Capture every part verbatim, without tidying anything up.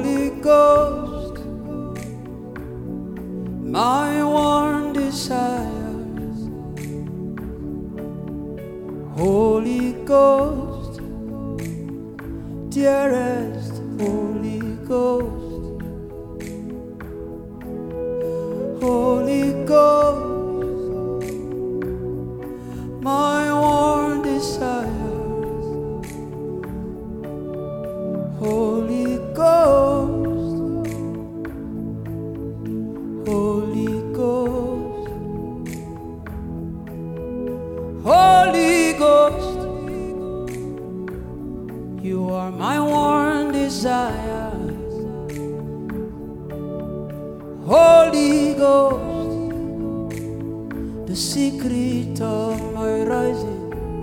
Holy Ghost, my one desire. Holy Ghost, dearest Holy Ghost. Holy Ghost, my one desire. Holy Ghost, Holy Ghost, Holy Ghost, you are my one desire. Holy Ghost, the secret of my rising.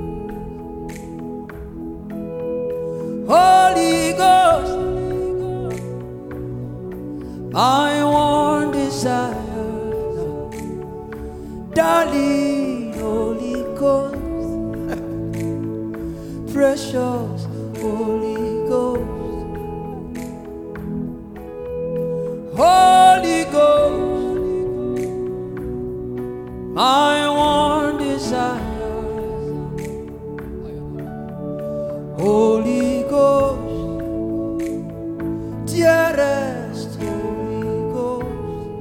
Holy Ghost, my one desire. Darling, Holy Ghost, precious Holy Ghost. Holy Ghost, my one desire. Holy Ghost, dearest Holy Ghost.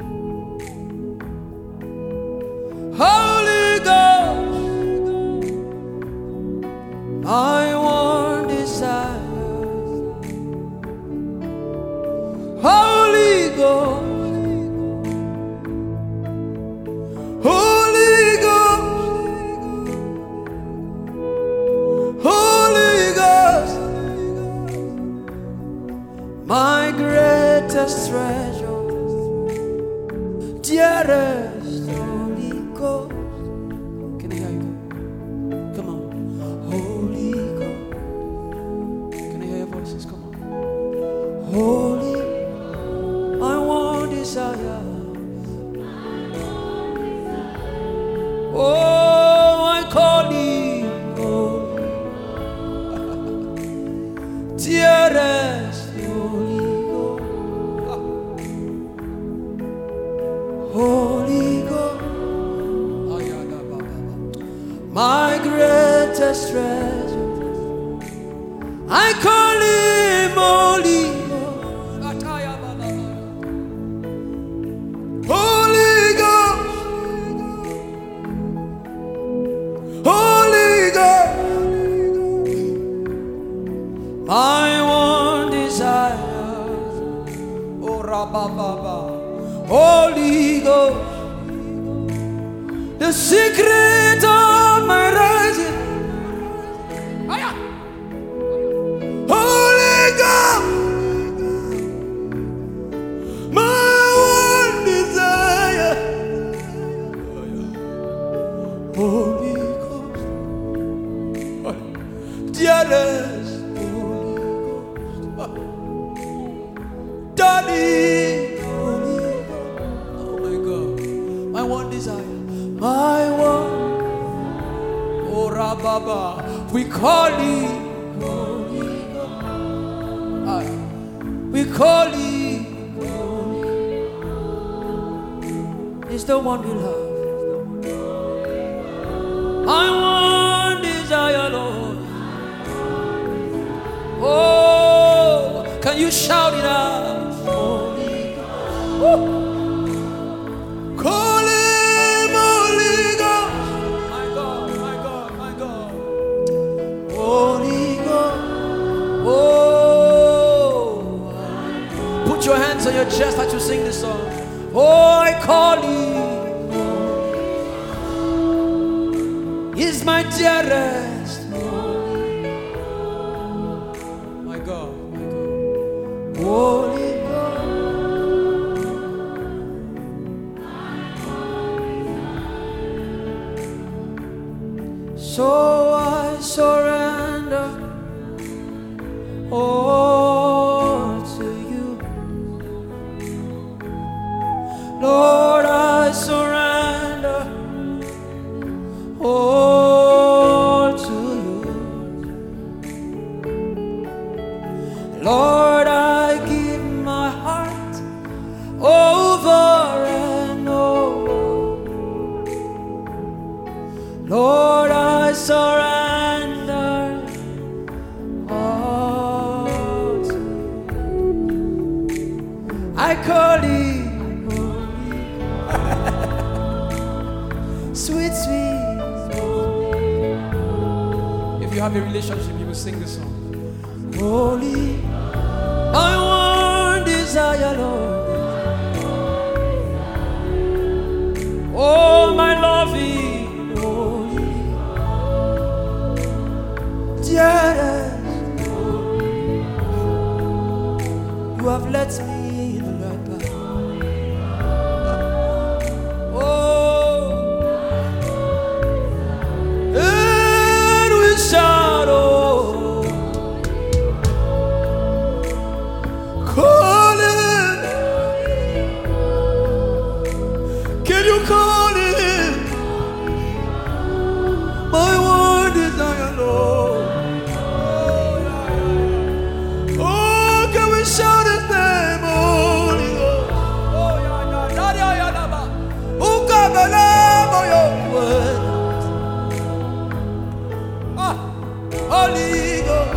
Holy Ghost, my one desire. Holy Ghost, Holy Ghost, Holy Ghost, my greatest treasure, dearest Holy Ghost. Can I hear you? Come on. Holy Ghost. Can I hear your voices? Come on. Holy, my one desire. Oh, I call you, holy, dearest Holy Ghost. Holy Ghost, my greatest treasure, I call him Holy Ghost. Holy Ghost, Holy Ghost, my one desire. Oh, Rabba, Holy Ghost, the secret of my rising. Holy Ghost, my one desire. Holy Ghost, dearest Holy Ghost, darling Holy Ghost. Oh my God, my one desire, my one. Oh Rababa, we call you Holy Ghost. Aye. We call you Holy. It's the one we love. My one desire, Lord. Oh, can you shout it out? Holy Ghost. Woo. Call him Holy Ghost. My God, my God, my God. Holy Ghost. Oh, put your hands on your chest as you sing this song. Oh, I call you. He's my dearest. My God, my God. Holy God. So I surrender all to you. Lord, I surrender all to you. Lord, I give my I call him sweet, sweet. If you have a relationship, you will sing this song. Holy, I want desire, Lord. Oh, my loving, holy, dearest, you have let me in the right path. Oh, and we shout, oh, call it. Can you call it? My one desire, Lord. Oh, can we shout his name, Holy Ghost? Oh, yeah, yeah, yeah, yeah, yeah, yeah. Oh, God, my love, oh, your word. Ah, Holy Ghost.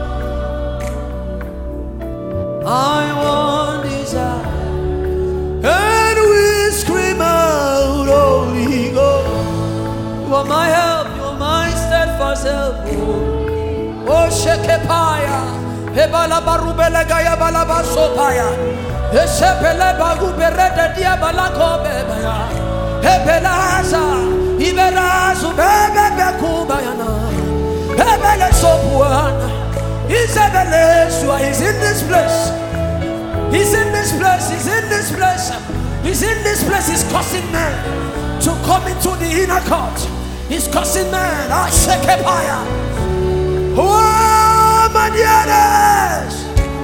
I want desire. And we scream out, Holy Ghost. You are my help, you are my steadfast help. Oh, Shekepaya. Hebala barubele gaya balaba sopaya. Esepele baguberede dia balako bebaya. Hebelaza, ibelazu bebe bekubayana. Hebele sopuana. Isabelesua is in this place. He's in this place. He's in this place. He's in this place. He's causing men to come into the inner court. He's causing men. Ah, Shekepaya. Oh, my dearest.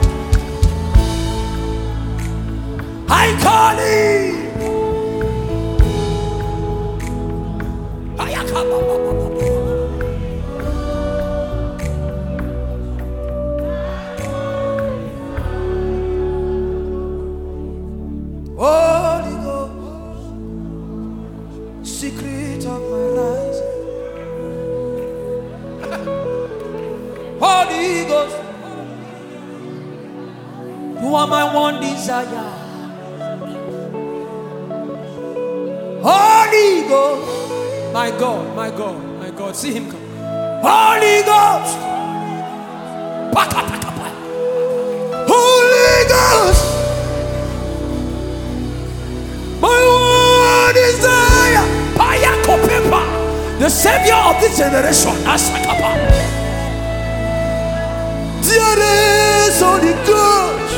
I call him. Holy Ghost, secret of my life. Holy Ghost, you are my one desire. Holy Ghost, my God, my God, my God, see him come. Holy Ghost, Holy Ghost, my one desire. The Savior of this generation, Asakapa. Dearest Holy Ghost,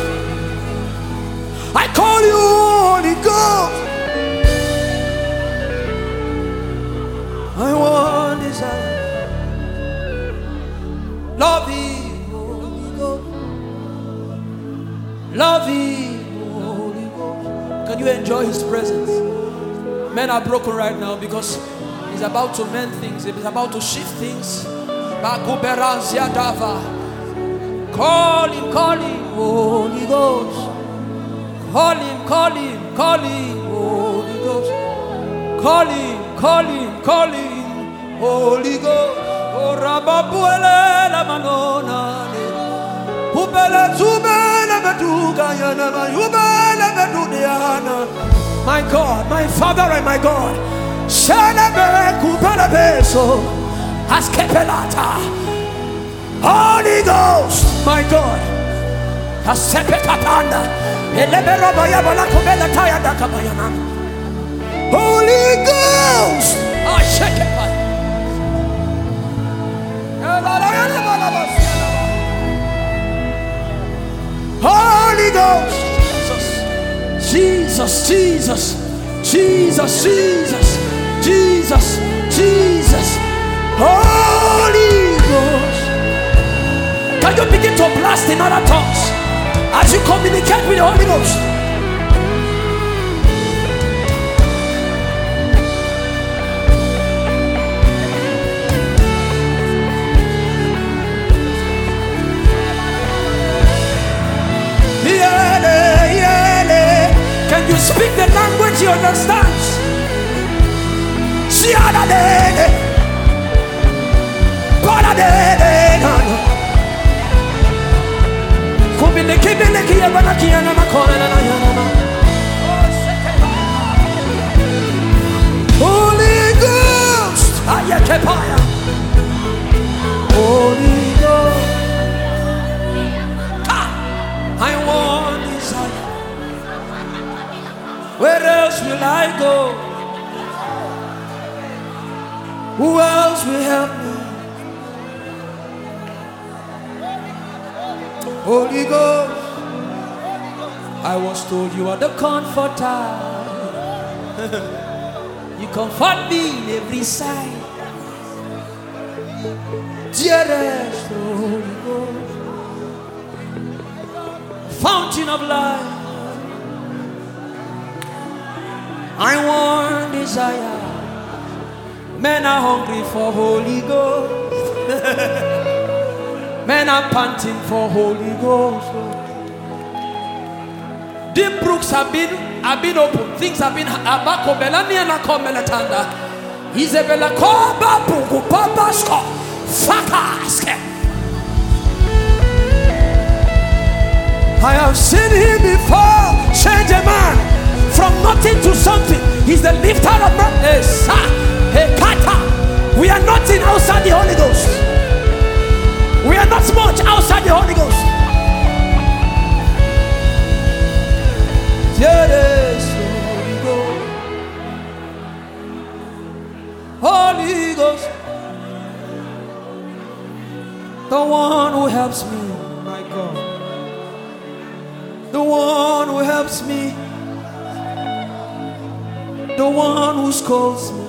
I call you Holy Ghost. I want desire. Love him, Holy Ghost. Love him, Holy Ghost. Can you enjoy his presence? Men are broken right now because he's about to mend things. He's about to shift things. Call him, call him, Holy Ghost. Call him, call him, call him, Holy Ghost. Call him, call him, call him, Holy Ghost. Oh, Rababuele la manona. Ubele zubele beduga yana ma ubele bedudiana. My God, my Father and my God. Shelebe kupele beso. Askepelata. Holy Ghost, my God. Asepetapanda. Elebero bayabala kubele tayada kabayana. Holy Ghost. I shake it. Holy Ghost. Jesus, Jesus, Jesus, Jesus, Jesus, Jesus. Holy Ghost. Can you begin to blast in other tongues as you communicate with the Holy Ghost? Can you speak the language he understands? Kumbi I go? Who else will help me? Holy Ghost. I was told you are the comforter. You comfort me in every side. Dearest Holy Ghost, fountain of life, I want desire. Men are hungry for Holy Ghost. Men are panting for Holy Ghost. Deep brooks have been have been opened. Things have been abako belani and akomelatanda. Isabella koba bugu papasko fakaske. I have seen him before change a man from nothing to something. He's the lifter of man. We are nothing outside the Holy Ghost. We are not much outside the Holy Ghost. Yes, Holy Ghost. Holy Ghost, the one who helps me, my God, the one who helps me, the one who scolds me.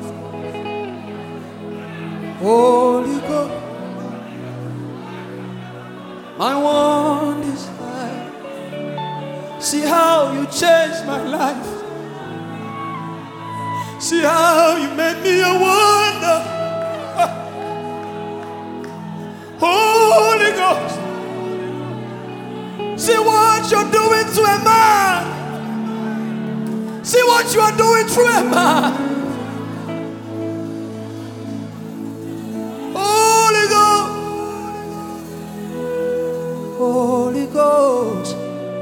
Holy Ghost, my one desire. See how you changed my life. See how you made me a wonder. Holy Ghost, see what you're doing to a man. See what you are doing through a man. Holy Ghost, Holy Ghost,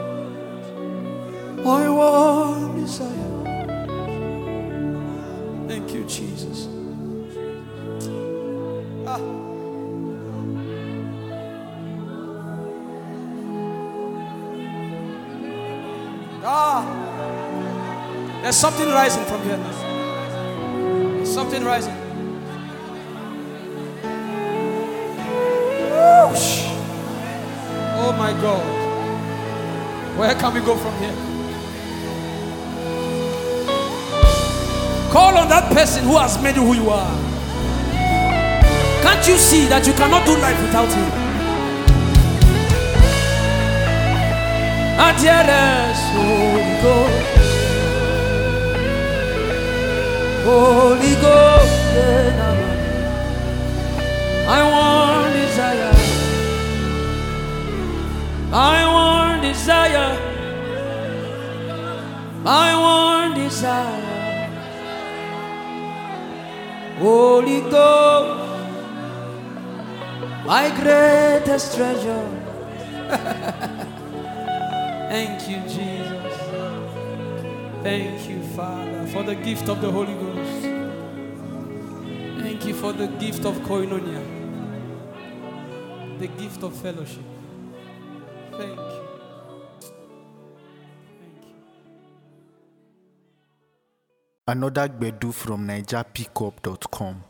I want desire. Thank you, Jesus. Ah. Ah. There's something rising from here. There's something rising. Whoosh. Oh my God. Where can we go from here? Call on that person who has made you who you are. Can't you see that you cannot do life without him? And yes, Holy Ghost, Holy Ghost, I want desire. I want desire. I want desire. Holy Ghost, my greatest treasure. Thank you, Jesus. Thank you, Father, for the gift of the Holy Ghost. Thank you for the gift of koinonia, the gift of fellowship. Thank you. Thank you. Another Gbedu from Niger Pickup dot com.